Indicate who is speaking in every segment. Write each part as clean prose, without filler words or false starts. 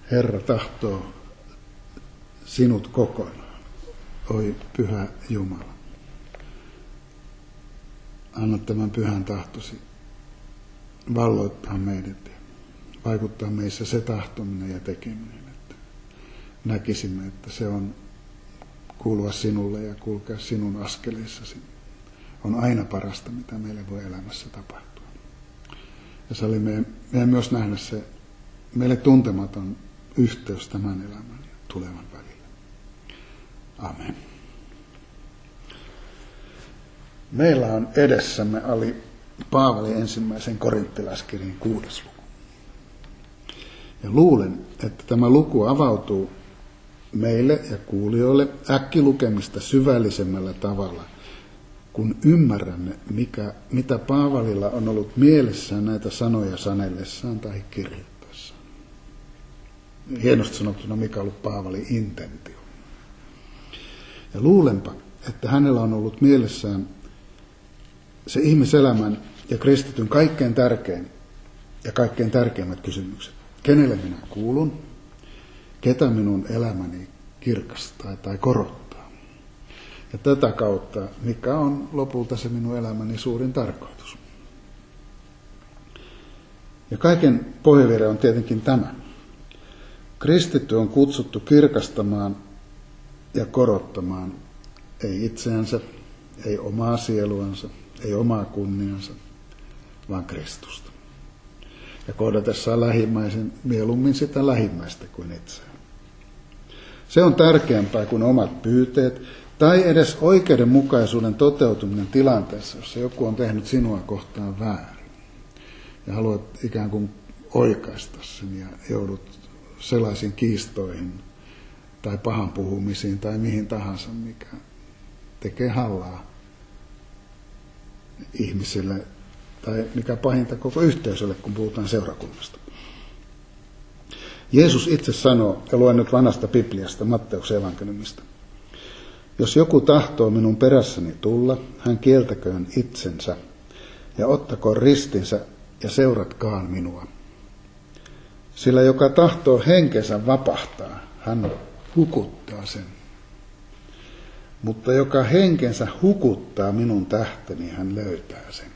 Speaker 1: Herra tahtoo sinut kokonaan. Oi pyhä Jumala. Anna tämän pyhän tahtosi valloittaa meidät ja vaikuttaa meissä se tahtominen ja tekeminen, että näkisimme, että se on kuulua sinulle ja kulkea sinun askeleissasi. On aina parasta, mitä meille voi elämässä tapahtua. Ja salli meidän myös nähdä se meille tuntematon yhteys tämän elämän ja tulevan välillä. Amen. Meillä on edessämme Paavalin ensimmäisen korinttilaiskirjan 6. luku. Ja luulen, että tämä luku avautuu meille ja kuulijoille äkkilukemista syvällisemmällä tavalla, kun ymmärrämme, mitä Paavalilla on ollut mielessään näitä sanoja sanellessaan tai kirjoittaessaan. Hienosti sanottuna, mikä on ollut Paavalin intentio. Ja luulenpa, että hänellä on ollut mielessään se ihmiselämän ja kristityn kaikkein tärkein ja kaikkein tärkeimmät kysymykset. Kenelle minä kuulun? Ketä minun elämäni kirkastaa tai korottaa? Ja tätä kautta, mikä on lopulta se minun elämäni suurin tarkoitus? Ja kaiken pohjavire on tietenkin tämä. Kristitty on kutsuttu kirkastamaan ja korottamaan ei itseänsä, ei omaa sieluansa, ei omaa kunniansa, vaan Kristusta. Ja kohdatessaan lähimmäisen mieluummin sitä lähimmäistä kuin itseään. Se on tärkeämpää kuin omat pyyteet tai edes oikeudenmukaisuuden toteutuminen tilanteessa, jossa joku on tehnyt sinua kohtaan väärin. Ja haluat ikään kuin oikaista sen ja joudut sellaisiin kiistoihin tai pahan puhumisiin tai mihin tahansa, mikä tekee hallaa ihmisille tai mikä pahinta koko yhteisölle, kun puhutaan seurakunnasta. Jeesus itse sanoo, ja luen nyt vanhasta Bibliasta, Matteuksen evankeliumista. Jos joku tahtoo minun perässäni tulla, hän kieltäköön itsensä ja ottakoon ristinsä ja seuratkaan minua. Sillä joka tahtoo henkensä vapahtaa, hän hukuttaa sen. Mutta joka henkensä hukuttaa minun tähteni, hän löytää sen.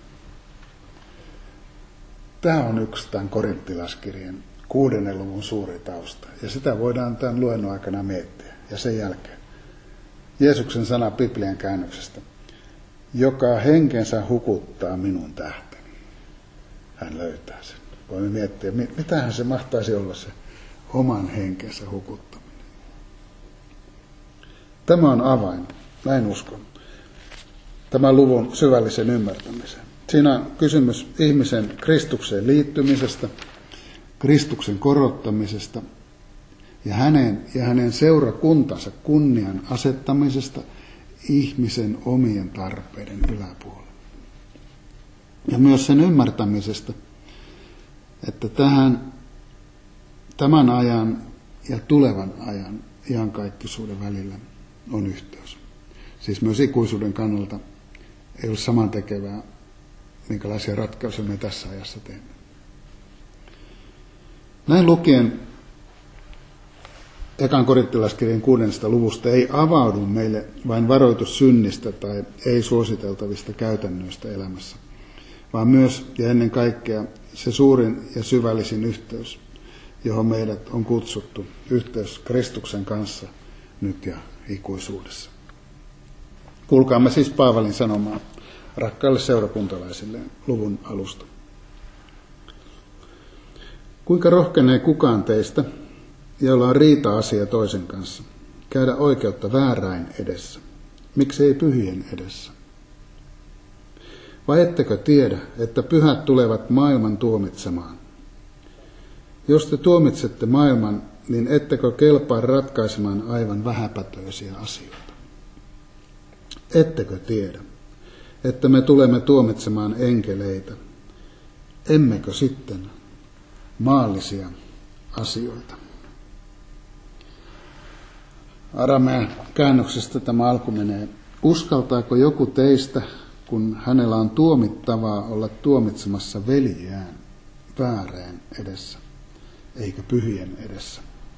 Speaker 1: Tämä on yksi tämän korinttilaiskirjan 6. luvun suuri tausta. Ja sitä voidaan tämän luennon aikana miettiä. Ja sen jälkeen Jeesuksen sana Biblian käännöksestä. Joka henkensä hukuttaa minun tähteni, hän löytää sen. Voimme miettiä, mitähän se mahtaisi olla se oman henkensä hukuttaminen. Tämä on avain, näin uskon, tämän luvun syvällisen ymmärtämiseen. Siinä on kysymys ihmisen Kristukseen liittymisestä, Kristuksen korottamisesta ja hänen seurakuntansa kunnian asettamisesta ihmisen omien tarpeiden yläpuolelle. Ja myös sen ymmärtämisestä, että tämän ajan ja tulevan ajan iankaikkisuuden välillä on yhteys. Siis myös ikuisuuden kannalta ei ole samantekevää, minkälaisia ratkaisuja me tässä ajassa teemme. Näin lukien ekan korinttilaiskirjan 6. luvusta ei avaudu meille vain varoitus synnistä tai ei suositeltavista käytännöistä elämässä, vaan myös ja ennen kaikkea se suurin ja syvällisin yhteys, johon meidät on kutsuttu, yhteys Kristuksen kanssa nyt ja ikuisuudessa. Kuulkaamme siis Paavalin sanomaa rakkaille seurakuntalaisille luvun alusta. Kuinka rohkenee kukaan teistä, jolla on riita-asia toisen kanssa, käydä oikeutta vääräin edessä? Miksi ei pyhien edessä? Vai ettekö tiedä, että pyhät tulevat maailman tuomitsemaan? Jos te tuomitsette maailman, niin ettekö kelpaa ratkaisemaan aivan vähäpätöisiä asioita? Ettekö tiedä, että me tulemme tuomitsemaan enkeleitä? Emmekö sitten maallisia asioita? Aramean käännöksestä tämä alku menee. Uskaltaako joku teistä, kun hänellä on tuomittavaa, olla tuomitsemassa veljeään väärään edessä, eikä pyhien edessä?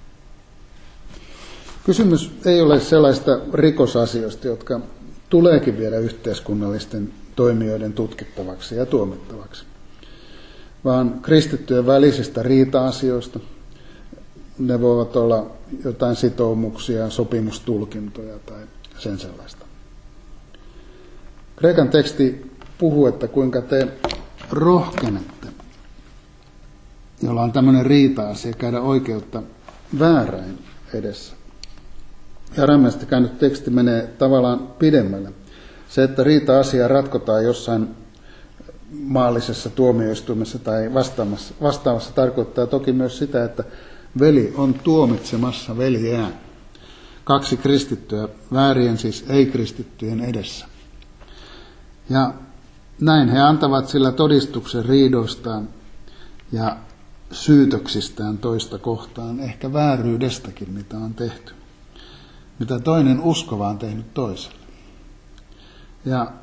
Speaker 1: Kysymys ei ole sellaista rikosasioista, jotka tuleekin viedä yhteiskunnallisten toimijoiden tutkittavaksi ja tuomittavaksi, vaan kristittyjen välisistä riita-asioista. Ne voivat olla jotain sitoumuksia, sopimustulkintoja tai sen sellaista. Kreikan teksti puhuu, että kuinka te rohkenette, jolla on tämmöinen riita-asia, käydä oikeutta vääräin edessä. Ja arameasta käynyt teksti menee tavallaan pidemmälle. Se, että riita-asia ratkotaan jossain maallisessa tuomioistuimessa tai vastaavassa tarkoittaa toki myös sitä, että veli on tuomitsemassa veljeään. Kaksi kristittyä väärien, siis ei-kristittyjen edessä. Ja näin he antavat sillä todistuksen riidoistaan ja syytöksistään toista kohtaan, ehkä vääryydestäkin, mitä on tehty. Mitä toinen uskova on tehnyt toiselle. Ja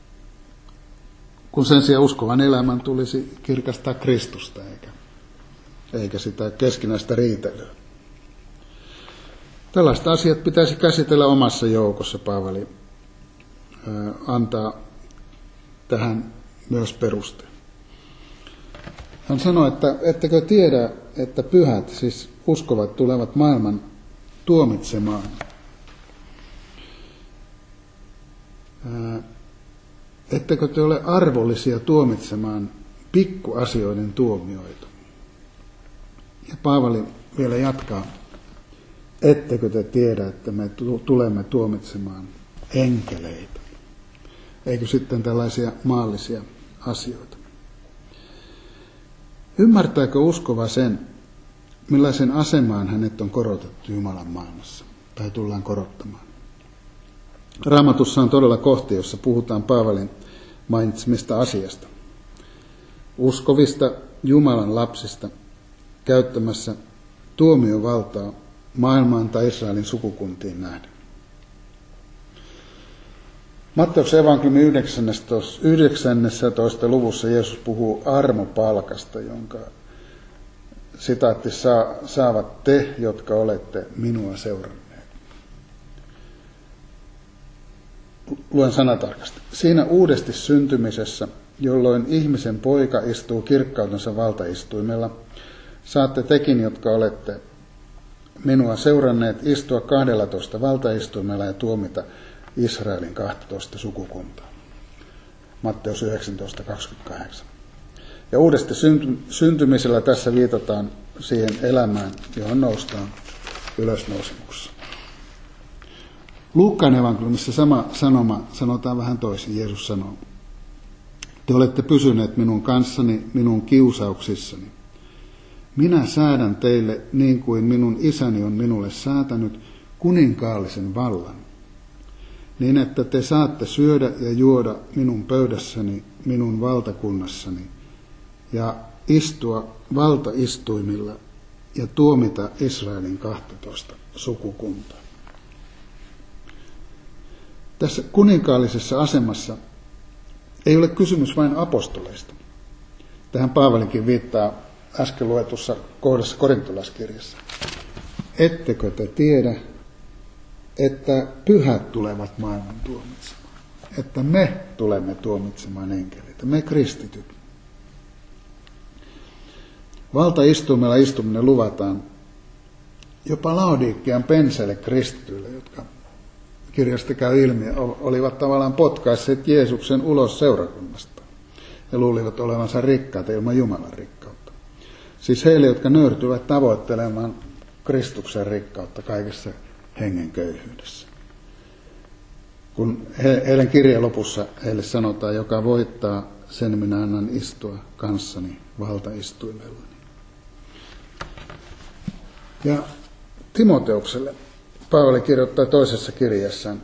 Speaker 1: kun sen sijaan uskovan elämän tulisi kirkastaa Kristusta, eikä sitä keskinäistä riitelyä. Tällaiset asiat pitäisi käsitellä omassa joukossa, Paavali antaa tähän myös perusteen. Hän sanoi, että ettekö tiedä, että pyhät, siis uskovat, tulevat maailman tuomitsemaan. Ettekö te ole arvollisia tuomitsemaan pikkuasioiden tuomioita? Ja Paavali vielä jatkaa, ettekö te tiedä, että me tulemme tuomitsemaan enkeleitä? Eikö sitten tällaisia maallisia asioita? Ymmärtääkö uskova sen, millaisen asemaan hänet on korotettu Jumalan maailmassa, tai tullaan korottamaan? Raamatussa on todella kohti, jossa puhutaan Paavalin mainitsemista asiasta. Uskovista Jumalan lapsista käyttämässä tuomiovaltaa maailmaan tai Israelin sukukuntiin nähden. Matteuksen evankeliumin 19. luvussa Jeesus puhuu armopalkasta, jonka sitaatti saavat te, jotka olette minua seuranneet. Luen sanatarkasti. Siinä uudesti syntymisessä, jolloin ihmisen poika istuu kirkkautensa valtaistuimella, saatte tekin, jotka olette minua seuranneet, istua 12 valtaistuimella ja tuomita Israelin 12 sukukuntaa. Matteus 19:28. Ja uudesti syntymisellä tässä viitataan siihen elämään, johon noustaan ylösnousemuksessa. Luukkaan evankeliumissa sama sanoma sanotaan vähän toisin. Jeesus sanoo, te olette pysyneet minun kanssani, minun kiusauksissani. Minä säädän teille niin kuin minun isäni on minulle säätänyt kuninkaallisen vallan, niin että te saatte syödä ja juoda minun pöydässäni, minun valtakunnassani, ja istua valtaistuimilla ja tuomita Israelin 12 sukukuntaa. Tässä kuninkaallisessa asemassa ei ole kysymys vain apostoleista. Tähän Paavalikin viittaa äsken luetussa kohdassa korintolaiskirjassa. Ettekö te tiedä, että pyhät tulevat maailman tuomitsemaan? Että me tulemme tuomitsemaan enkeleitä, me kristityt. Valtaistuimella istuminen luvataan jopa Laodiikkian penseille kristityille, jotka kirjasta käy ilmi, olivat tavallaan potkaisseet Jeesuksen ulos seurakunnasta ja luulivat olevansa rikkaita ilman Jumalan rikkautta. Siis heille, jotka nöyrtyvät tavoittelemaan Kristuksen rikkautta kaikessa hengen köyhyydessä. Kun heidän kirjan lopussa heille sanotaan, joka voittaa, sen minä annan istua kanssani valtaistuimellani. Ja Timoteukselle Paavali kirjoittaa toisessa kirjassaan,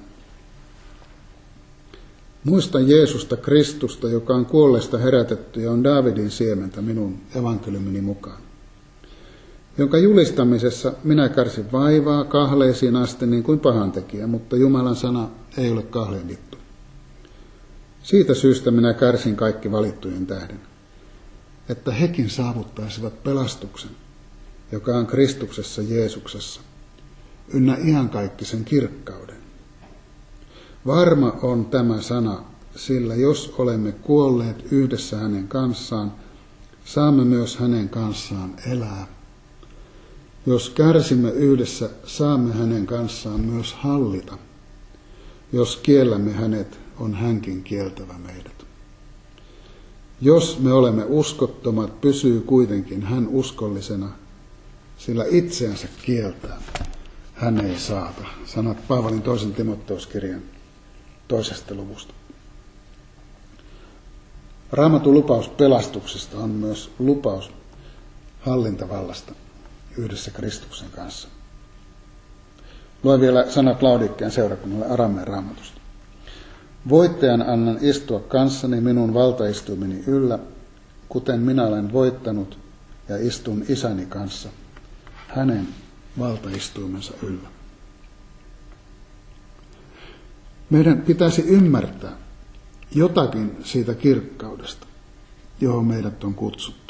Speaker 1: muistan Jeesusta Kristusta, joka on kuolleista herätetty ja on Daavidin siementä minun evankeliumini mukaan, jonka julistamisessa minä kärsin vaivaa kahleisiin asti niin kuin pahantekijä, mutta Jumalan sana ei ole kahlehdittu. Siitä syystä minä kärsin kaikki valittujen tähden, että hekin saavuttaisivat pelastuksen, joka on Kristuksessa Jeesuksessa, ynnä iankaikkisen kirkkauden. Varma on tämä sana, sillä jos olemme kuolleet yhdessä hänen kanssaan, saamme myös hänen kanssaan elää. Jos kärsimme yhdessä, saamme hänen kanssaan myös hallita. Jos kiellämme hänet, on hänkin kieltävä meidät. Jos me olemme uskottomat, pysyy kuitenkin hän uskollisena, sillä itseänsä kieltää hän ei saata. Sanat Paavalin 2. Timoteoskirjan 2. luvusta. Raamatun lupaus pelastuksesta on myös lupaus hallintavallasta yhdessä Kristuksen kanssa. Luen vielä sanat Laodikkeen seurakunnalle Arameen raamatusta. Voittajan annan istua kanssani minun valtaistuimeni yllä, kuten minä olen voittanut ja istun isäni kanssa hänen valtaistuimensa yllä. Meidän pitäisi ymmärtää jotakin siitä kirkkaudesta, johon meidät on kutsuttu.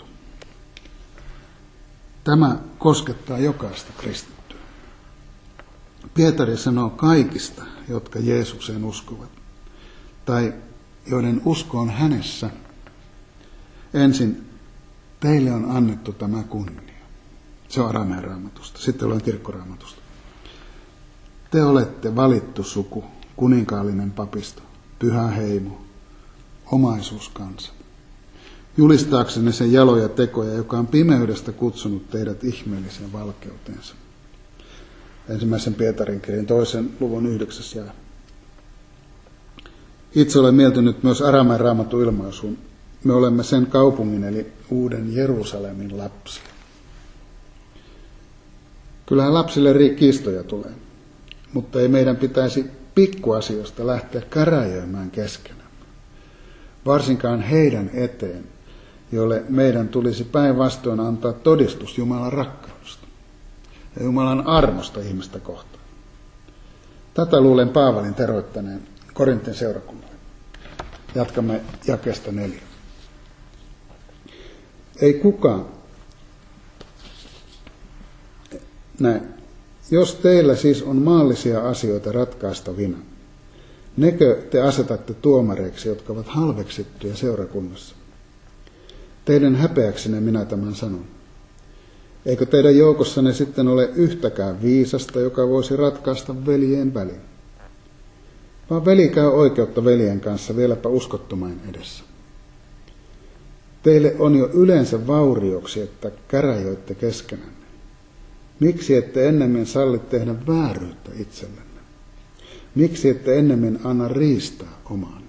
Speaker 1: Tämä koskettaa jokaista kristittyä. Pietari sanoo kaikista, jotka Jeesukseen uskovat, tai joiden usko on hänessä. Ensin, teille on annettu tämä kunnia. Se on Arameen raamatusta. Sitten olen kirkkoraamatusta. Te olette valittu suku, kuninkaallinen papisto, pyhä heimo, omaisuuskansa. Julistaaksenne sen jaloja tekoja, joka on pimeydestä kutsunut teidät ihmeelliseen valkeuteensa. 1. Pietarin kirjan 2. luvun 9. jae. Itse olen mieltynyt myös Arameen raamatun ilmaisuun. Me olemme sen kaupungin eli uuden Jerusalemin lapsia. Kyllähän lapsille kiistoja tulee, mutta ei meidän pitäisi pikkuasioista lähteä käräjöimään keskenään. Varsinkaan heidän eteen, joille meidän tulisi päinvastoin antaa todistus Jumalan rakkaudesta ja Jumalan armosta ihmistä kohtaan. Tätä luulen Paavalin teroittaneen Korintin seurakunnalle. Jatkamme jakeesta 4. Ei kukaan. Näin. Jos teillä siis on maallisia asioita ratkaistavina, nekö te asetatte tuomareiksi, jotka ovat halveksittuja seurakunnassa? Teidän häpeäksenne minä tämän sanon. Eikö teidän joukossanne sitten ole yhtäkään viisasta, joka voisi ratkaista veljeen välin? Vaan veli käy oikeutta veljen kanssa vieläpä uskottomain edessä. Teille on jo yleensä vaurioksi, että käräjöitte keskenänne. Miksi ette ennemmin salli tehdä vääryyttä itsellenne? Miksi ette ennemmin anna riistää omaanne?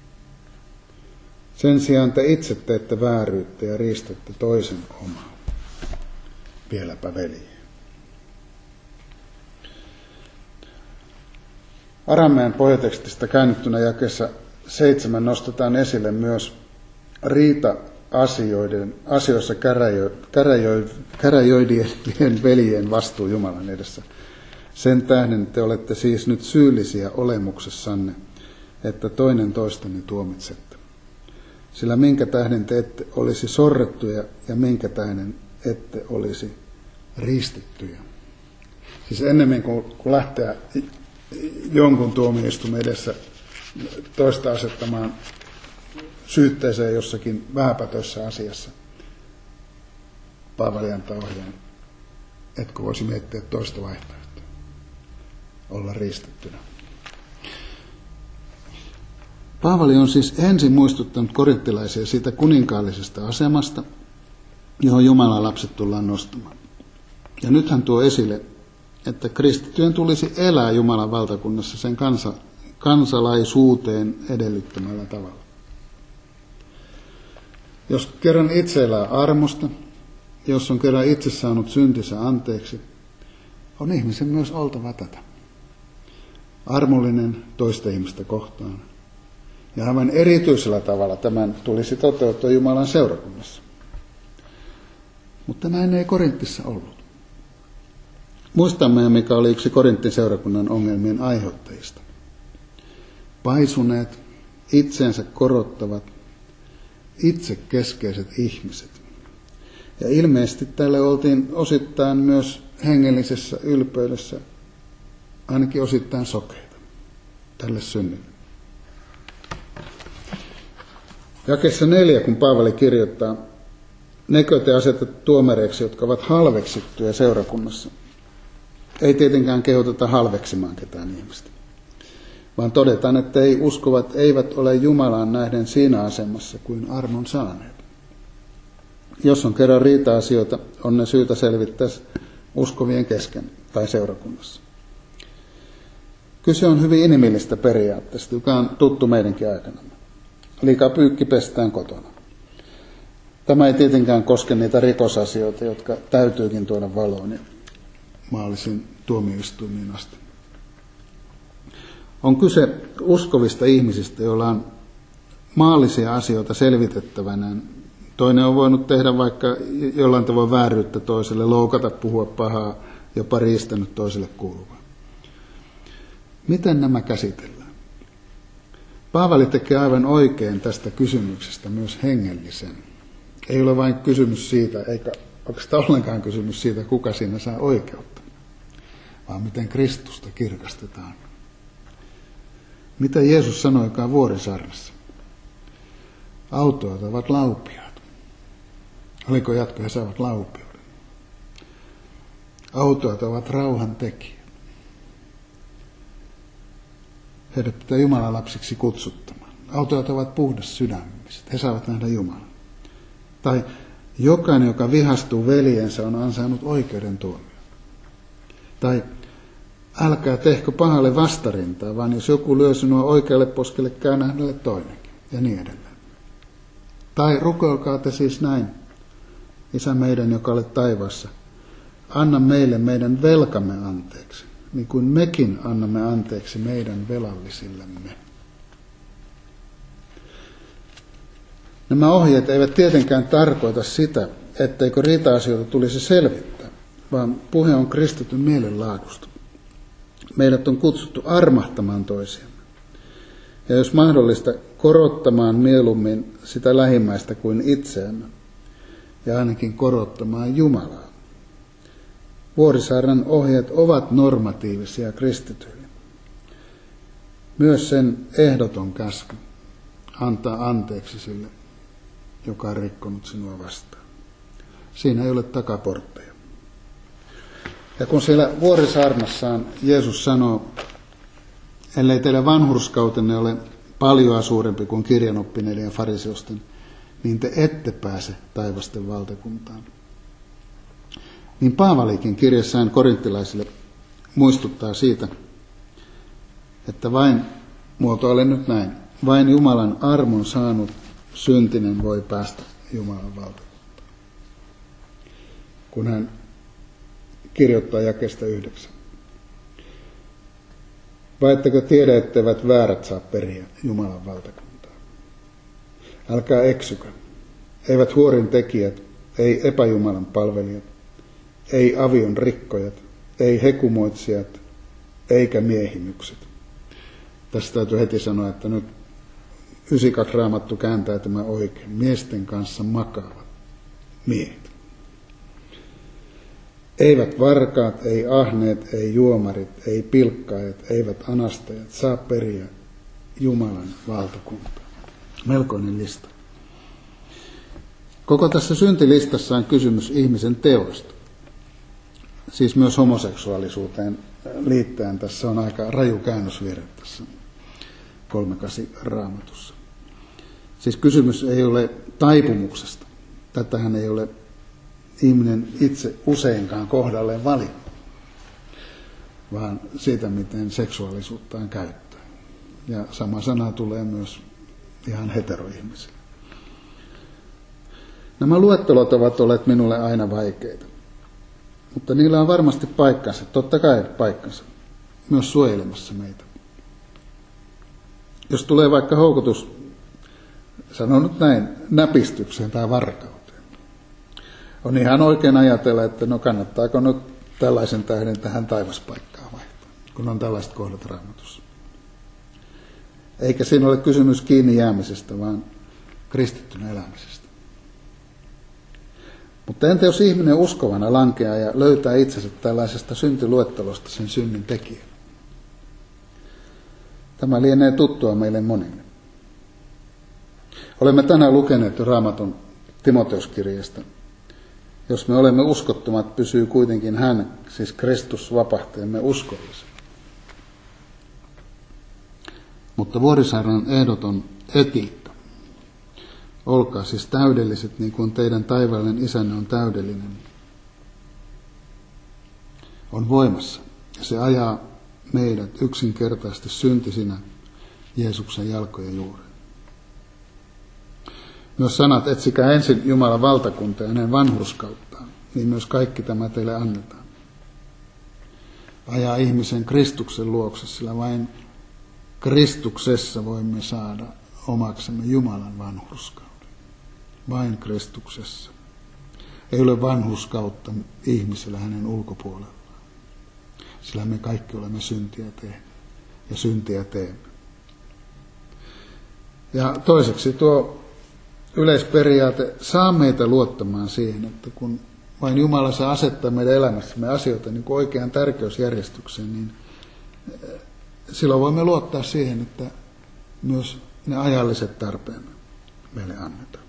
Speaker 1: Sen sijaan te itse teette vääryyttä ja riistätte toisen omaa. Vieläpä veli. Arameen pohjatekstistä käännettynä jakeessa 7 nostetaan esille myös asioissa käräjöidien veljien vastuu Jumalan edessä. Sen tähden te olette siis nyt syyllisiä olemuksessanne, että toinen toistenne tuomitsette. Sillä minkä tähden te ette olisi sorrettuja ja minkä tähden ette olisi riistittyjä. Siis ennemmin kuin lähteä jonkun tuomioistuimen edessä toista asettamaan syytteeseen jossakin vähäpätössä asiassa, Paavali antaa ohjeen, etkö voisi miettiä toista vaihtoehtoa, olla riistettynä. Paavali on siis ensin muistuttanut korinttilaisia siitä kuninkaallisesta asemasta, johon Jumalan lapset tullaan nostamaan. Ja nyt hän tuo esille, että kristittyjen tulisi elää Jumalan valtakunnassa sen kansalaisuuteen edellyttämällä tavalla. Jos kerran itse elää armosta, jos on kerran itse saanut syntinsä anteeksi, on ihmisen myös oltava tätä. Armollinen toista ihmistä kohtaan. Ja aivan erityisellä tavalla tämän tulisi toteutua Jumalan seurakunnassa. Mutta näin ei Korintissa ollut. Muistamme, mikä oli yksi Korintin seurakunnan ongelmien aiheuttajista. Paisuneet, itseensä korottavat, itsekeskeiset ihmiset. Ja ilmeisesti tälle oltiin osittain myös hengellisessä ylpeydessä ainakin osittain sokeita tälle synnille. Jakeessa 4, kun Paavali kirjoittaa, nekö te asetatte tuomareiksi, jotka ovat halveksittuja seurakunnassa. Ei tietenkään kehoteta halveksimaan ketään ihmistä, vaan todetaan, että ei uskovat eivät ole Jumalaan nähden siinä asemassa kuin armon saaneet. Jos on kerran riita-asioita, on ne syytä selvittää uskovien kesken tai seurakunnassa. Kyse on hyvin inhimillistä periaatteesta, joka on tuttu meidänkin aikanamme. Liika pyykki pestään kotona. Tämä ei tietenkään koske niitä rikosasioita, jotka täytyykin tuoda valoon ja maallisiin tuomioistuimiin asti. On kyse uskovista ihmisistä, joilla on maallisia asioita selvitettävänään. Toinen on voinut tehdä vaikka jollain tavoin vääryyttä toiselle, loukata, puhua pahaa, jopa riistänyt toiselle kuuluvaa. Miten nämä käsitellään? Paavali tekee aivan oikein tästä kysymyksestä myös hengellisen. Ei ole vain kysymys siitä, eikä oikeastaan ollenkaan kysymys siitä, kuka siinä saa oikeutta, vaan miten Kristusta kirkastetaan. Mitä Jeesus sanoi, joka on Vuorisaarnassa? Autoat ovat laupiaat. Oliko jatko, he saavat laupiuden? Autoat ovat rauhan tekijät. Heidät pitää Jumalan lapsiksi kutsuttamaan. Autoat ovat puhdas sydämiset. He saavat nähdä Jumalan. Tai jokainen, joka vihastuu veljensä, on ansainnut oikeuden tuomion. Tai älkää tehkö pahalle vastarintaa, vaan jos joku lyö sinua oikealle poskelle, käännä hänelle toinenkin. Ja niin edelleen. Tai rukoilkaa te siis näin. Isä meidän, joka olet taivaassa, anna meille meidän velkamme anteeksi, niin kuin mekin annamme anteeksi meidän velallisillemme. Nämä ohjeet eivät tietenkään tarkoita sitä, etteikö riita-asioita tulisi selvittää, vaan puhe on kristityn mielenlaadusta. Meidät on kutsuttu armahtamaan toisiamme. Ja jos mahdollista, korottamaan mieluummin sitä lähimmäistä kuin itseämme, ja ainakin korottamaan Jumalaa. Vuorisaarnan ohjeet ovat normatiivisia kristityille. Myös sen ehdoton käsky antaa anteeksi sille, joka on rikkonut sinua vastaan. Siinä ei ole takaportteja. Ja kun siellä Vuorisaarnassaan Jeesus sanoo, ellei teillä vanhurskautenne ole paljoa suurempi kuin kirjanoppineiden ja fariseusten, niin te ette pääse taivasten valtakuntaan. Niin Paavalikin kirjassaan korinttilaisille muistuttaa siitä, että vain, muotoilen nyt näin, vain Jumalan armon saanut syntinen voi päästä Jumalan valtakuntaan. Kun hän kirjoittaa jakeesta 9. Vai ettekö tiedä, etteivät väärät saa periä Jumalan valtakuntaa? Älkää eksykö. Eivät huorin tekijät, ei epäjumalan palvelijat, ei avion rikkojat, ei hekumoitsijat, eikä miehimykset. Tästä täytyy heti sanoa, että nyt 92 Raamattu kääntää tämä oikein. Miesten kanssa makaavat miehet. Eivät varkaat, ei ahneet, ei juomarit, ei pilkkaajat, eivät anastajat saa periä Jumalan valtakuntaa. Melkoinen lista. Koko tässä syntilistassa on kysymys ihmisen teoista. Siis myös homoseksuaalisuuteen liittäen tässä on aika raju käännösvirhe tässä 3:8 Raamatussa. Siis kysymys ei ole taipumuksesta. Tätähän ei ole ihminen itse useinkaan kohdalleen valinnut, vaan siitä, miten seksuaalisuuttaan käyttää. Ja sama sana tulee myös ihan heteroihmisille. Nämä luettelot ovat olleet minulle aina vaikeita, mutta niillä on varmasti paikkansa, totta kai paikkansa, myös suojelemassa meitä. Jos tulee vaikka houkutus, sanon nyt näin, näpistykseen tai varkauteen, on ihan oikein ajatella, että no kannattaako nyt tällaisen tähden tähän taivaspaikkaan vaihtaa, kun on tällaiset kohdat Raamatussa. Eikä siinä ole kysymys kiinni jäämisestä, vaan kristittynä elämisestä. Mutta entä jos ihminen uskovana lankeaa ja löytää itsensä tällaisesta syntiluettelosta sen synnin tekijän? Tämä lienee tuttua meille monille. Olemme tänään lukeneet jo Raamatun Timoteuskirjeestä. Jos me olemme uskottomat, pysyy kuitenkin hän, siis Kristus, vapahtajamme uskollisen. Mutta Vuorisaarnan ehdoton etiikka. Olkaa siis täydelliset, niin kuin teidän taivaallinen isänne on täydellinen. On voimassa. Ja se ajaa meidät yksinkertaisesti syntisinä Jeesuksen jalkojen juureen. Myös sanat, etsikää ensin Jumalan valtakuntaa ja hänen vanhurskauttaan, niin myös kaikki tämä teille annetaan. Ajaa ihmisen Kristuksen luokse, sillä vain Kristuksessa voimme saada omaksemme Jumalan vanhurskauden. Vain Kristuksessa. Ei ole vanhurskautta ihmisellä hänen ulkopuolellaan, sillä me kaikki olemme syntiä tehneet ja syntiä teemme. Ja toiseksi tuo yleisperiaate saa meitä luottamaan siihen, että kun vain Jumala saa asettaa meidän elämässämme asioita niin kuin oikeaan tärkeysjärjestykseen, niin silloin voimme luottaa siihen, että myös ne ajalliset tarpeemme meille annetaan.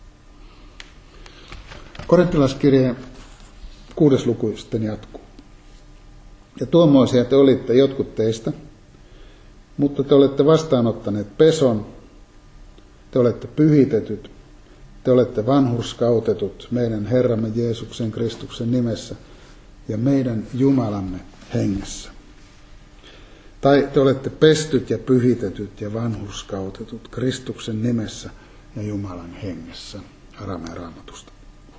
Speaker 1: Korinttilaiskirjeen 6. luku sitten jatkuu. Ja tuommoisia te olitte jotkut teistä, mutta te olette vastaanottaneet peson, te olette pyhitetyt, te olette vanhurskautetut meidän Herramme Jeesuksen Kristuksen nimessä ja meidän Jumalamme hengessä. Tai te olette pestyt ja pyhitetyt ja vanhurskautetut Kristuksen nimessä ja Jumalan hengessä. Aramean raamatusta.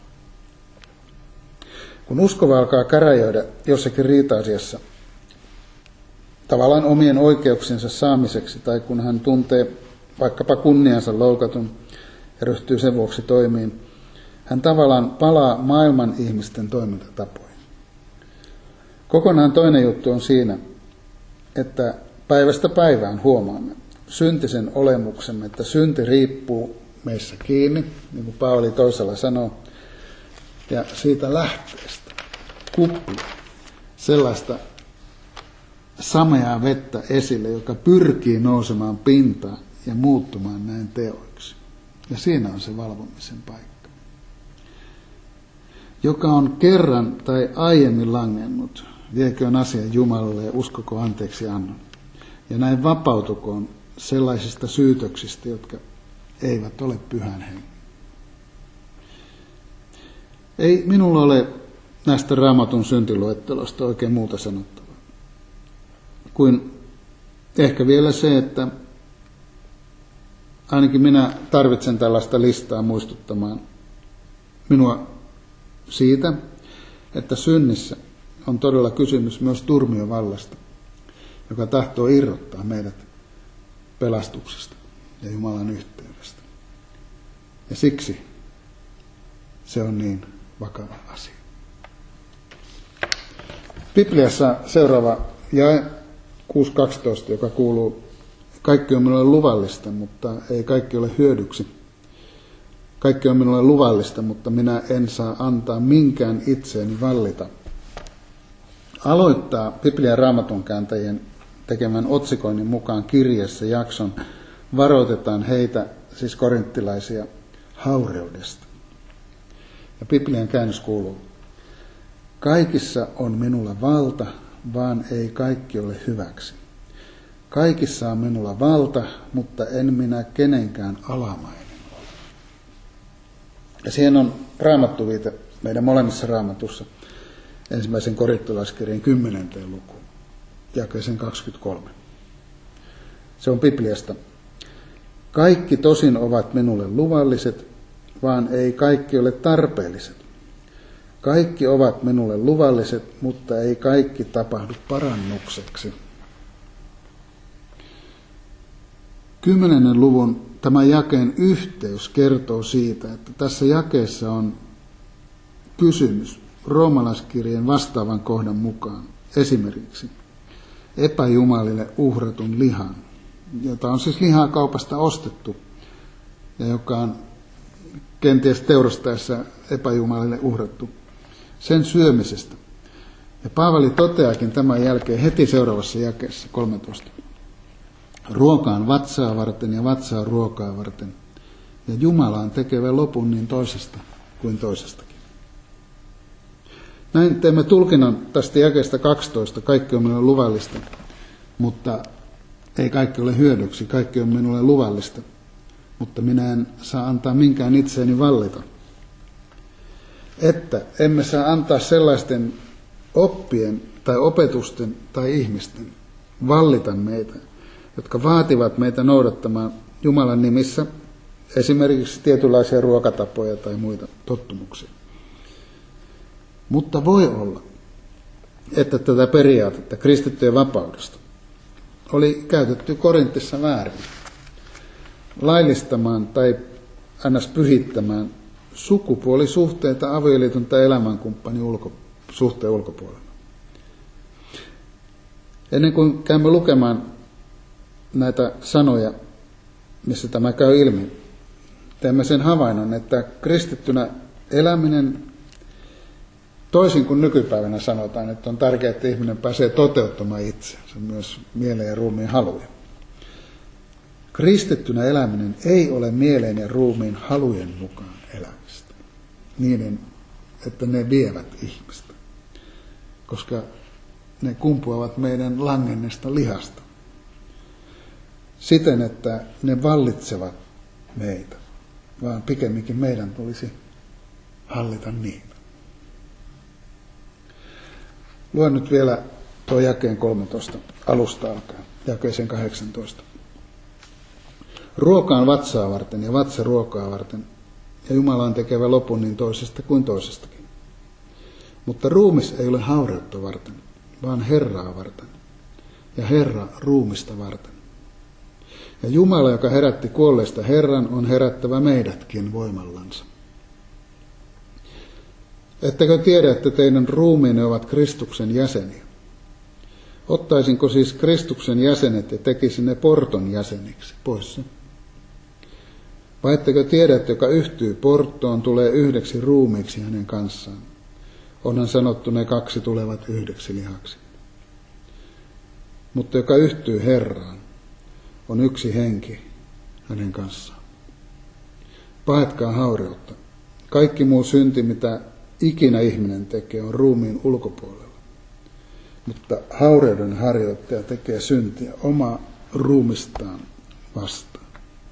Speaker 1: Kun uskova alkaa käräjöidä jossakin riita-asiassa, tavallaan omien oikeuksiensa saamiseksi, tai kun hän tuntee vaikkapa kunniansa loukatun ja ryhtyy sen vuoksi toimiin, hän tavallaan palaa maailman ihmisten toimintatapoihin. Kokonaan toinen juttu on siinä, että päivästä päivään huomaamme syntisen olemuksemme, että synti riippuu meissä kiinni, niin kuin Paavali toisella sanoo, ja siitä lähteestä kuppii sellaista sameaa vettä esille, joka pyrkii nousemaan pintaan ja muuttumaan näin teoiksi. Ja siinä on se valvomisen paikka. Joka on kerran tai aiemmin langennut, vieköön asian Jumalalle ja uskoko anteeksi annon. Ja näin vapautukoon sellaisista syytöksistä, jotka eivät ole pyhän hengen. Ei minulla ole näistä Raamatun syntiluettelosta oikein muuta sanottavaa. Kuin ehkä vielä se, että ainakin minä tarvitsen tällaista listaa muistuttamaan minua siitä, että synnissä on todella kysymys myös turmiovallasta, joka tahtoo irrottaa meidät pelastuksesta ja Jumalan yhteydestä. Ja siksi se on niin vakava asia. Bibliassa seuraava jae 6.12, joka kuuluu: kaikki on minulle luvallista, mutta ei kaikki ole hyödyksi. Kaikki on minulle luvallista, mutta minä en saa antaa minkään itseeni vallita. Aloittaa Biblian Raamatun kääntäjien tekemän otsikoinnin mukaan kirjeessä jakson varoitetaan heitä, siis korinttilaisia, haureudesta. Ja Biblian käännös kuuluu: kaikissa on minulla valta, vaan ei kaikki ole hyväksi. Kaikissa on minulla valta, mutta en minä kenenkään alamainen ole. Ja siihen on raamattuviite meidän molemmissa raamatussa, ensimmäisen korinttilaiskirjeen 10. lukuun, jakeeseen 23. Se on Bibliasta. Kaikki tosin ovat minulle luvalliset, vaan ei kaikki ole tarpeelliset. Kaikki ovat minulle luvalliset, mutta ei kaikki tapahdu parannukseksi. 10. luvun tämä jakeen yhteys kertoo siitä, että tässä jakeessa on kysymys roomalaiskirjeen vastaavan kohdan mukaan esimerkiksi epäjumalille uhratun lihan, jota on siis lihaa kaupasta ostettu ja joka on kenties teurastaessa epäjumalille uhrattu, sen syömisestä. Ja Paavali toteakin tämän jälkeen heti seuraavassa jakeessa 13. Ruoka on vatsaa varten ja vatsa on ruokaa varten. Ja Jumala on tekevä lopun niin toisesta kuin toisestakin. Näin teemme tulkinnan tästä jakeesta 12. Kaikki on minulle luvallista, mutta ei kaikki ole hyödyksi. Kaikki on minulle luvallista, mutta minä en saa antaa minkään itseäni vallita. Että emme saa antaa sellaisten oppien tai opetusten tai ihmisten vallita meitä, jotka vaativat meitä noudattamaan Jumalan nimissä esimerkiksi tietynlaisia ruokatapoja tai muita tottumuksia. Mutta voi olla, että tätä periaatetta kristittyjen vapaudesta oli käytetty Korintissa väärin, laillistamaan tai ns. Pyhittämään sukupuolisuhteita avioliiton tai elämänkumppanin suhteen ulkopuolella. Ennen kuin käymme lukemaan näitä sanoja, missä tämä käy ilmi, teemme sen havainnon, että kristittynä eläminen, toisin kuin nykypäivänä sanotaan, että on tärkeää, että ihminen pääsee toteuttamaan itseänsä, myös mieleen ja ruumiin haluja. Kristittynä eläminen ei ole mieleen ja ruumiin halujen mukaan elämistä, niiden, että ne vievät ihmistä, koska ne kumpuavat meidän langenneesta lihasta siten, että ne vallitsevat meitä, vaan pikemminkin meidän tulisi hallita niitä. Luen nyt vielä tuo jakeen 13 alusta alkaen, jakeeseen 18. Ruoka on vatsaa varten ja vatsa ruokaa varten, ja Jumala on tekevä lopun niin toisesta kuin toisestakin. Mutta ruumis ei ole haureutta varten, vaan Herraa varten, ja Herra ruumista varten. Ja Jumala, joka herätti kuolleista Herran, on herättävä meidätkin voimallansa. Ettekö tiedä, että teidän ruumiinne ovat Kristuksen jäseniä? Ottaisinko siis Kristuksen jäsenet ja tekisin ne porton jäseniksi? Pois se. Vai ettekö tiedä, että joka yhtyy porttoon, tulee yhdeksi ruumiiksi hänen kanssaan? Onhan sanottu, ne kaksi tulevat yhdeksi lihaksi. Mutta joka yhtyy Herraan, on yksi henki hänen kanssaan. Pahetkaa haureutta. Kaikki muu synti, mitä ikinä ihminen tekee, on ruumiin ulkopuolella. Mutta haureuden harjoittaja tekee syntiä omaa ruumistaan vastaan.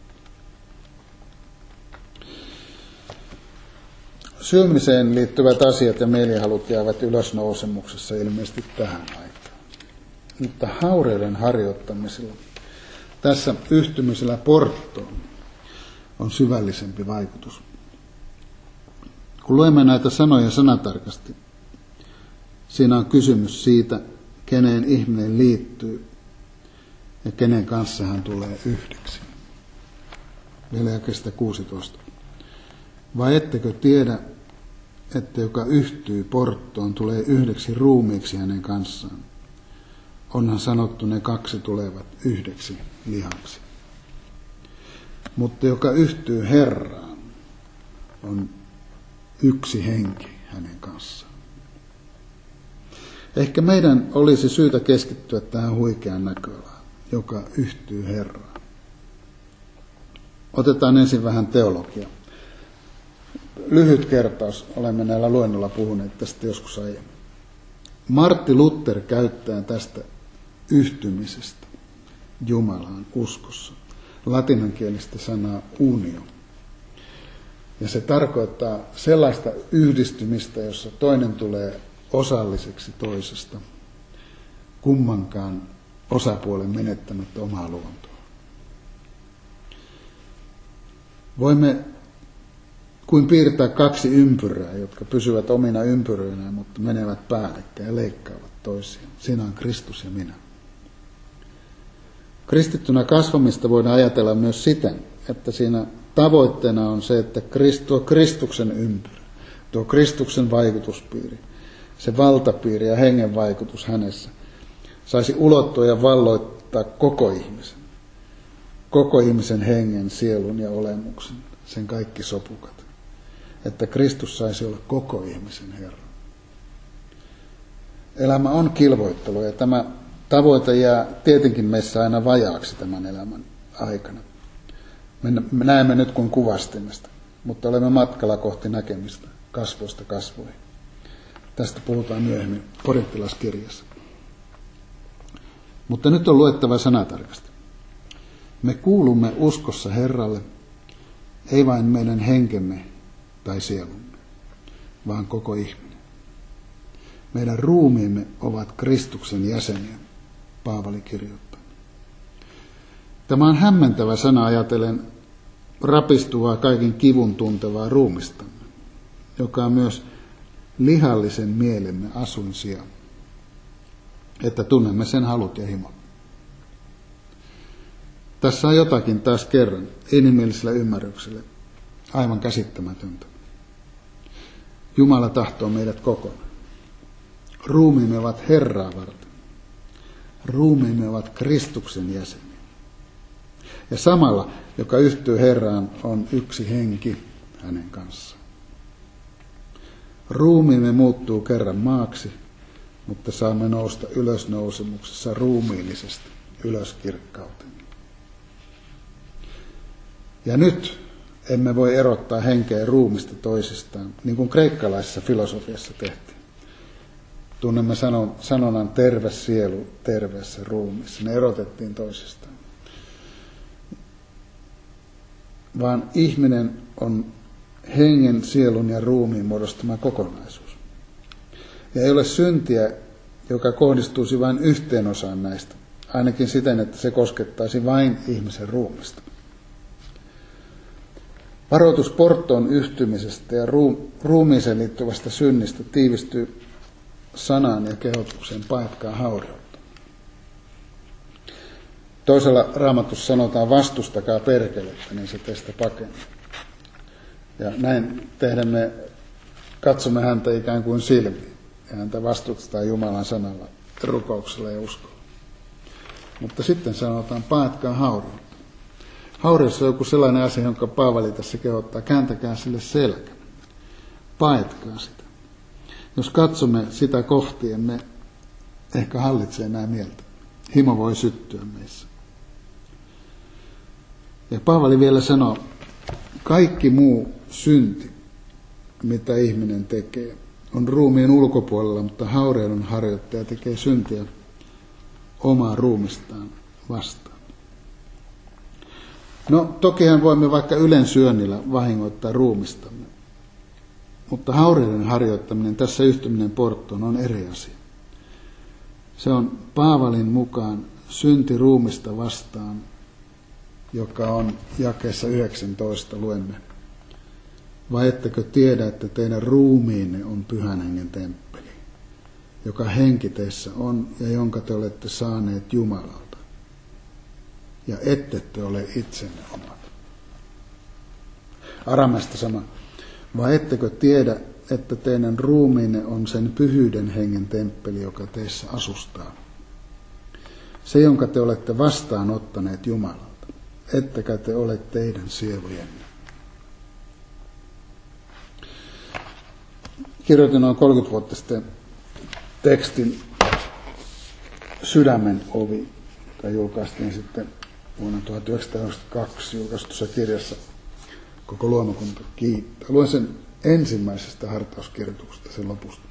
Speaker 1: Syömiseen liittyvät asiat ja mielihalut jäävät ylösnousemuksessa ilmeisesti tähän aikaan. Mutta haureuden harjoittamisella, tässä yhtymisellä porttoon, on syvällisempi vaikutus. Kun luemme näitä sanoja sanatarkasti, siinä on kysymys siitä, keneen ihminen liittyy ja kenen kanssa hän tulee yhdeksi. Vielä jakeesta 16. Vai ettekö tiedä, että joka yhtyy porttoon, tulee yhdeksi ruumiiksi hänen kanssaan? Onhan sanottu, ne kaksi tulevat yhdeksi lihaksi. Mutta joka yhtyy Herraan, on yksi henki hänen kanssaan. Ehkä meidän olisi syytä keskittyä tähän huikeaan näköalaan, joka yhtyy Herraan. Otetaan ensin vähän teologiaa. Lyhyt kertaus, olemme näillä luennolla puhuneet tästä joskus aiemmin. Martti Luther käyttää tästä yhtymisestä Jumalaan uskossa latinankielistä sanaa unio. Ja se tarkoittaa sellaista yhdistymistä, jossa toinen tulee osalliseksi toisesta, kummankaan osapuolen menettämättä omaa luontoa. Voimme kuin piirtää kaksi ympyrää, jotka pysyvät omina ympyröinään, mutta menevät päällekkäin ja leikkaavat toisiaan. Siinä on Kristus ja minä. Kristittynä kasvamista voidaan ajatella myös siten, että siinä tavoitteena on se, että tuo Kristuksen ympyrä, tuo Kristuksen vaikutuspiiri, se valtapiiri ja hengen vaikutus hänessä saisi ulottua ja valloittaa koko ihmisen hengen, sielun ja olemuksen, sen kaikki sopukat. Että Kristus saisi olla koko ihmisen Herra. Elämä on kilvoittelu ja tämä tavoite jää tietenkin meissä aina vajaaksi tämän elämän aikana. Me näemme nyt kuin kuvastimesta, mutta olemme matkalla kohti näkemistä kasvoista kasvoihin. Tästä puhutaan myöhemmin korinttilaskirjassa. Mutta nyt on luettava sanatarkasti. Me kuulumme uskossa Herralle, ei vain meidän henkemme tai sielumme, vaan koko ihminen. Meidän ruumiimme ovat Kristuksen jäseniä, Paavali kirjoittaa. Tämä on hämmentävä sana ajatellen rapistuvaa kaiken kivun tuntevaa ruumistamme, joka on myös lihallisen mielemme asuinsija, että tunnemme sen halut ja himot. Tässä on jotakin taas kerran inhimillisellä ymmärryksellä aivan käsittämätöntä. Jumala tahtoo meidät kokonaan. Ruumiimme ovat Herraa varten. Ruumiimme ovat Kristuksen jäseniä. Ja samalla, joka yhtyy Herraan, on yksi henki hänen kanssaan. Ruumiimme muuttuu kerran maaksi, mutta saamme nousta ylösnousemuksessa ruumiillisesti ylös kirkkauteen. Ja nyt emme voi erottaa henkeä ja ruumista toisistaan, niin kuin kreikkalaisessa filosofiassa tehtiin. Tunnemme sanonnan terve sielu terveessä ruumissa. Ne erotettiin toisistaan. Vaan ihminen on hengen, sielun ja ruumiin muodostama kokonaisuus. Ja ei ole syntiä, joka kohdistuisi vain yhteen osaan näistä, ainakin siten, että se koskettaisi vain ihmisen ruumista. Varoitus porttoon yhtymisestä ja ruumiiseen liittyvästä synnistä tiivistyy sanaan ja kehotukseen paetkaa haurautta. Toisella Raamatussa sanotaan vastustakaa perkelettä, niin se teistä pakenee. Ja näin tehdä me katsomme häntä ikään kuin silmiin. Ja häntä vastustetaan Jumalan sanalla, rukouksella ja uskolla. Mutta sitten sanotaan paetkaa haurautta. Haureus on joku sellainen asia, jonka Paavali tässä kehottaa. Kääntäkää sille selkä. Paetkaa sitä. Jos katsomme sitä kohti, emme ehkä hallitse enää mieltä. Himo voi syttyä meissä. Ja Paavali vielä sanoo, kaikki muu synti, mitä ihminen tekee, on ruumiin ulkopuolella, mutta haureudun harjoittaja tekee syntiä omaa ruumistaan vastaan. No, tokihan voimme vaikka ylensyönnillä vahingoittaa ruumistamme, mutta haureuden harjoittaminen, tässä yhtyminen porttoon, on eri asia. Se on Paavalin mukaan synti ruumista vastaan, joka on jakeessa 19, luemme. Vai ettekö tiedä, että teidän ruumiinne on Pyhän Hengen temppeli, joka henki teissä on ja jonka te olette saaneet Jumalalta, ja ette te ole itsenne omat. Arameasta sama. Vai ettekö tiedä, että teidän ruumiinne on sen Pyhyyden Hengen temppeli, joka teissä asustaa, se, jonka te olette vastaanottaneet Jumalalta, ettekä te ole teidän sielujenne. Kirjoitin noin 30 vuotta sitten tekstin Sydämen ovi, joka julkaistiin sitten vuonna 1992 julkaistussa kirjassa Koko luomakunta kiittää. Luen sen ensimmäisestä hartauskirjoituksesta, sen lopusta.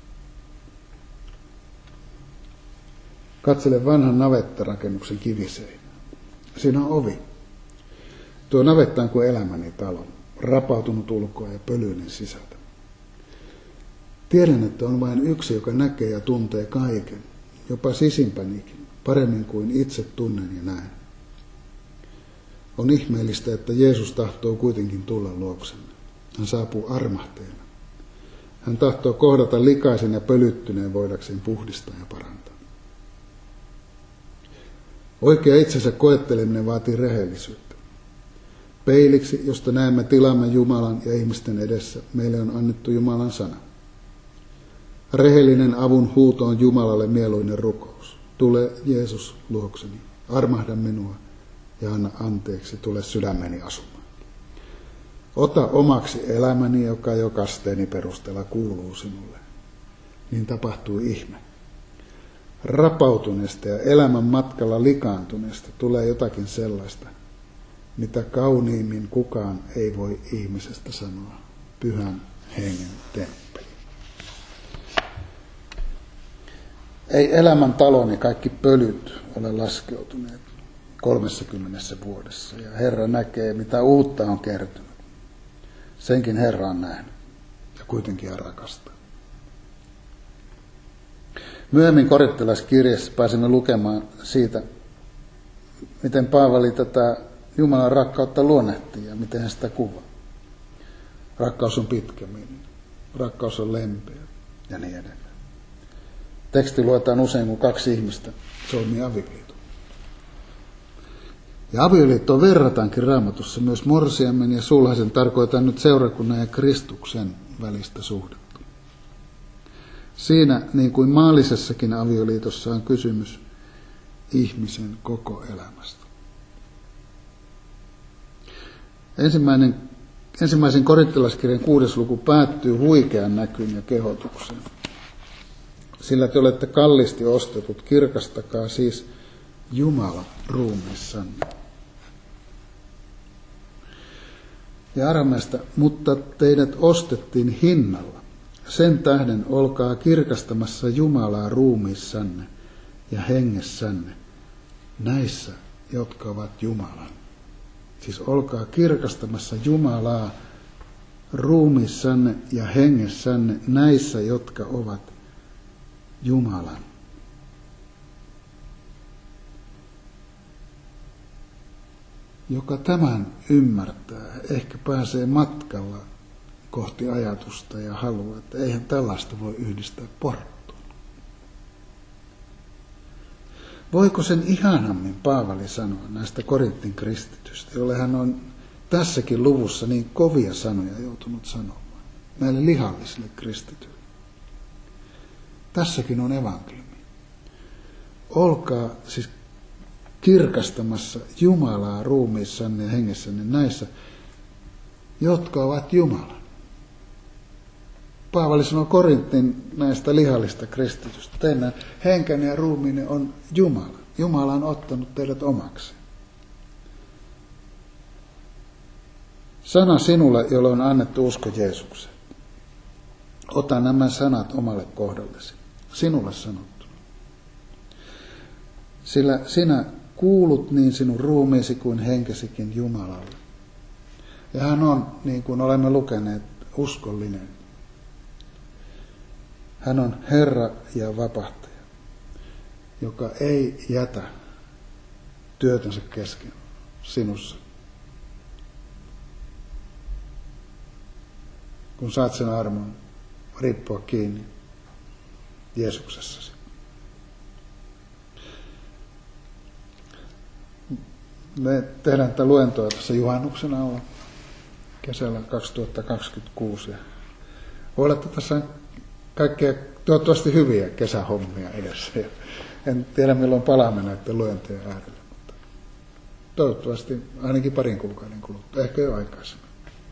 Speaker 1: Katsele vanhan navettarakennuksen kiviseinää. Siinä on ovi. Tuo navetta on kuin elämäni talo, rapautunut ulkoa ja pölyinen sisältä. Tiedän, että on vain yksi, joka näkee ja tuntee kaiken, jopa sisimpänikin, paremmin kuin itse tunnen ja näen. On ihmeellistä, että Jeesus tahtoo kuitenkin tulla luoksemme. Hän saapuu armahteena. Hän tahtoo kohdata likaisen ja pölyttyneen voidakseen puhdistaa ja parantaa. Oikea itsensä koetteleminen vaatii rehellisyyttä. Peiliksi, josta näemme tilamme Jumalan ja ihmisten edessä, meille on annettu Jumalan sana. Rehellinen avun huuto on Jumalalle mieluinen rukous. Tule Jeesus luokseni, armahda minua ja anna anteeksi, tule sydämeni asumaan. Ota omaksi elämäni, joka jo kasteeni perusteella kuuluu sinulle. Niin tapahtuu ihme. rapautuneesta ja elämän matkalla likaantuneesta tulee jotakin sellaista, mitä kauniimmin kukaan ei voi ihmisestä sanoa. Pyhän hengen temppeli. Ei elämän taloni kaikki pölyt ole laskeutuneet 30 vuodessa, ja Herra näkee, mitä uutta on kertynyt. Senkin Herra on nähnyt, ja kuitenkin hän rakastaa. Myöhemmin korintolaiskirjassa pääsemme lukemaan siitä, miten Paavali tätä Jumalan rakkautta luonnehtii ja miten hän sitä kuvaa. Rakkaus on pitkämielinen, rakkaus on lempeä ja niin edelleen. Teksti luetaan usein, kun kaksi ihmistä solmii avioliiton. Ja avioliittoa verrataankin Raamatussa myös morsiamen ja sulhasen, tarkoitan nyt seurakunnan ja Kristuksen välistä suhdetta. Siinä, niin kuin maallisessakin avioliitossa, on kysymys ihmisen koko elämästä. Ensimmäisen korintolaiskirjan 6. luku päättyy huikean näkyyn ja kehotukseen. Sillä te olette kalliisti ostetut, kirkastakaa siis Jumala ruumiissanne. Ja arameasta, mutta teidät ostettiin hinnalla. Sen tähden olkaa kirkastamassa Jumalaa ruumiissanne ja hengessänne, näissä, jotka ovat Jumalan. Siis olkaa kirkastamassa Jumalaa ruumiissanne ja hengessänne, näissä, jotka ovat Jumalan. Joka tämän ymmärtää, ehkä pääsee matkalla kohti ajatusta ja halua, että eihän tällaista voi yhdistää porttuun. Voiko sen ihanammin Paavali sanoa näistä Korintin kristitystä, jolle hän on tässäkin luvussa niin kovia sanoja joutunut sanomaan, näille lihallisille kristityille. Tässäkin on evankeliumi. Olkaa siis kirkastamassa Jumalaa ruumiissanne ja hengessänne näissä, jotka ovat Jumalan. Paavali sanoo Korintin näistä lihallista kristitystä. Teidän henkenne ja ruumiinne on Jumala. Jumala on ottanut teidät omaksi. Sana sinulle, jolle on annettu usko Jeesukseen. Ota nämä sanat omalle kohdallesi. Sinulle sanottuna. Sillä sinä kuulut niin sinun ruumiisi kuin henkesikin Jumalalle. Ja hän on, niin kuin olemme lukeneet, uskollinen. Hän on Herra ja vapahtaja, joka ei jätä työtänsä kesken sinussa. Kun saat sen armon riippua kiinni Jeesuksessasi. Me tehdään tätä luentoa tässä juhannuksen alla kesällä 2026. Ja voi olla, että tässä on kaikkea toivottavasti hyviä kesähommia edessä. Ja en tiedä milloin palaamme näiden luentojen äärelle, mutta toivottavasti ainakin parin kuukauden kuluttua, ehkä jo aikaisemmin.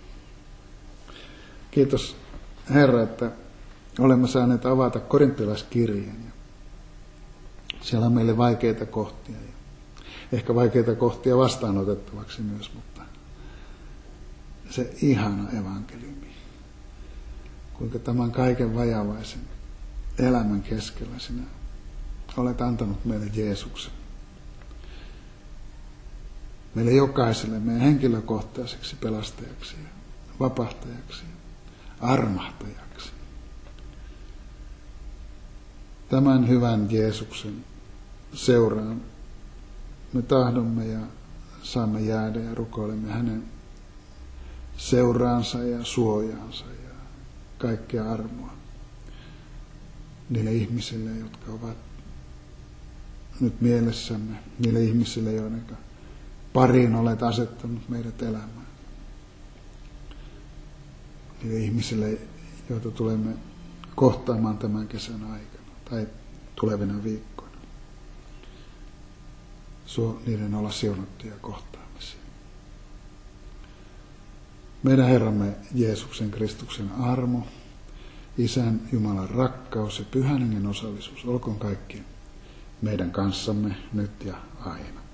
Speaker 1: Kiitos Herra, että olemme saaneet avata korintolaiskirjeen. Siellä on meille vaikeita kohtia ja ehkä vaikeita kohtia vastaanotettavaksi myös, mutta se ihana evankeliumi, kuinka tämän kaiken vajavaisen elämän keskellä sinä olet antanut meille Jeesuksen. Meille jokaiselle meidän henkilökohtaiseksi pelastajaksi ja vapahtajaksi ja armahtajaksi. Tämän hyvän Jeesuksen seuraan me tahdomme ja saamme jäädä ja rukoilemme hänen seuraansa ja suojaansa ja kaikkea armoa niille ihmisille, jotka ovat nyt mielessämme, niille ihmisille, joiden pariin olet asettanut meidät elämään. Niille ihmisille, joita tulemme kohtaamaan tämän kesän aikana tai tulevina viikkoina. Suo niiden olla siunattuja kohtaamisia. Meidän Herramme Jeesuksen Kristuksen armo, Isän Jumalan rakkaus ja Pyhän Hengen osallisuus olkoon kaikkien meidän kanssamme nyt ja aina.